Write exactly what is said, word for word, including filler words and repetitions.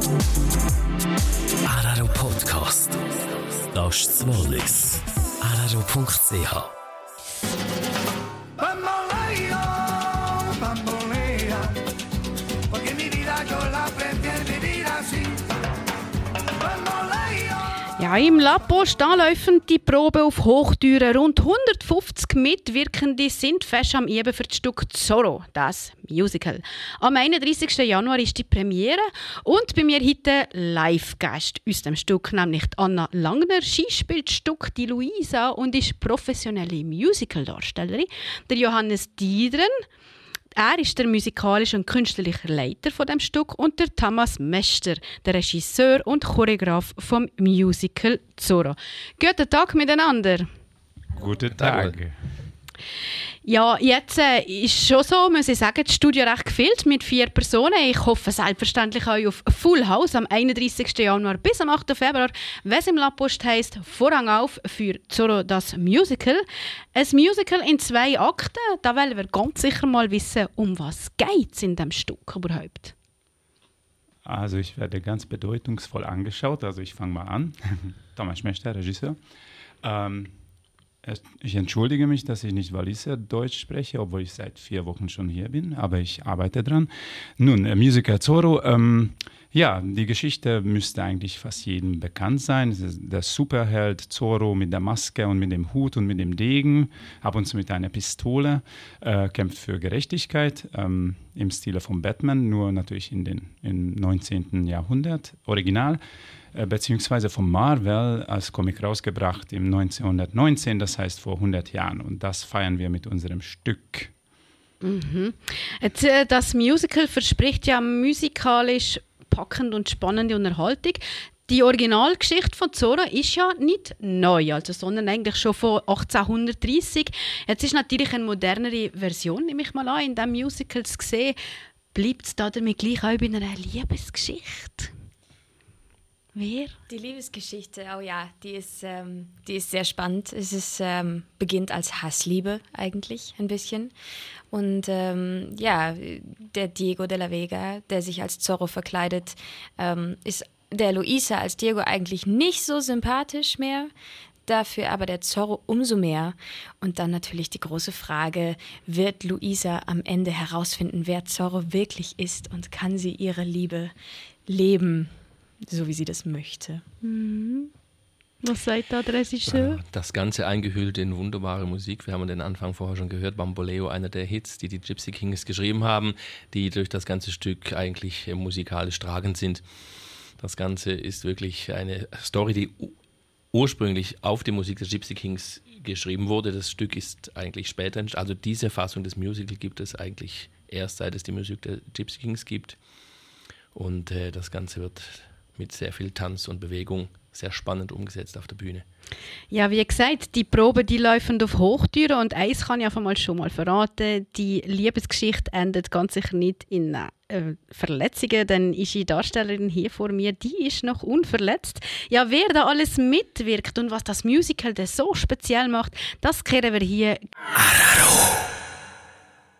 Araro Podcast. Das ist das Wallis. araro punkt c h. Bamboleo, bambolea, porque mi vida yo la aprendí a vivir así. Bamboleo. Ja, im Lapost laufen die Proben auf Hochtüren. Rund hundertfünfzig Mitwirkende sind fest am Üben für das Stück Zorro, das Musical. Am einunddreißigsten Januar ist die Premiere und bei mir heute Live-Gast aus dem Stück, nämlich Anna Langner. Sie spielt das Stück die Luisa und ist professionelle Musical-Darstellerin. Der Johannes Diedren, er ist der musikalische und künstlerische Leiter von dem Stück und der Thomas Mester, der Regisseur und Choreograf vom Musical Zorro. Guten Tag miteinander. Guten Tag. Ja, jetzt äh, ist schon so, muss ich sagen, das Studio recht gefüllt mit vier Personen. Ich hoffe selbstverständlich auch auf Full House am einunddreißigsten Januar bis am achten Februar, wenn es im Lapost heisst, Vorhang auf für Zorro, das Musical. Ein Musical in zwei Akten, da wollen wir ganz sicher mal wissen, um was geht es in diesem Stück überhaupt. Also ich werde ganz bedeutungsvoll angeschaut, also ich fange mal an. Thomas Mester, Regisseur. Ähm, Ich entschuldige mich, dass ich nicht Walliser Deutsch spreche, obwohl ich seit vier Wochen schon hier bin, aber ich arbeite dran. Nun, äh, Musical Zorro, ähm, ja, die Geschichte müsste eigentlich fast jedem bekannt sein. Es ist der Superheld Zorro mit der Maske und mit dem Hut und mit dem Degen, ab und zu mit einer Pistole, äh, kämpft für Gerechtigkeit ähm, im Stile von Batman, nur natürlich in den, im neunzehnten Jahrhundert, original. Beziehungsweise von Marvel als Comic rausgebracht im neunzehnhundertneunzehn, das heißt vor hundert Jahren. Und das feiern wir mit unserem Stück. Mhm. Jetzt, äh, das Musical verspricht ja musikalisch packend und spannende Unterhaltung. Die Originalgeschichte von Zorro ist ja nicht neu, also, sondern eigentlich schon von achtzehnhundertdreissig. Jetzt ist natürlich eine modernere Version, nehme ich mal an, in diesem Musical zu sehen. Bleibt es da damit gleich auch bei einer Liebesgeschichte? Wer? Die Liebesgeschichte, oh ja, die ist, ähm, die ist sehr spannend. Es ist, ähm, beginnt als Hassliebe eigentlich ein bisschen. Und ähm, ja, der Diego de la Vega, der sich als Zorro verkleidet, ähm, ist der Luisa als Diego eigentlich nicht so sympathisch mehr. Dafür aber der Zorro umso mehr. Und dann natürlich die große Frage, wird Luisa am Ende herausfinden, wer Zorro wirklich ist und kann sie ihre Liebe leben? So wie sie das möchte. Mhm. Was sagt da der Regisseur? Das Ganze eingehüllt in wunderbare Musik. Wir haben den Anfang vorher schon gehört. Bamboleo, einer der Hits, die die Gypsy Kings geschrieben haben, die durch das ganze Stück eigentlich musikalisch tragend sind. Das Ganze ist wirklich eine Story, die ursprünglich auf die Musik des Gypsy Kings geschrieben wurde. Das Stück ist eigentlich später entstanden. Also diese Fassung des Musicals gibt es eigentlich erst, seit es die Musik der Gypsy Kings gibt. Und äh, das Ganze wird mit sehr viel Tanz und Bewegung sehr spannend umgesetzt auf der Bühne. Ja, wie gesagt, die Proben die laufen auf Hochtüren und eins kann ich einfach mal schon mal verraten, die Liebesgeschichte endet ganz sicher nicht in äh, Verletzungen, denn die Darstellerin hier vor mir, die ist noch unverletzt. Ja, wer da alles mitwirkt und was das Musical denn so speziell macht, das kehren wir hier. Araro.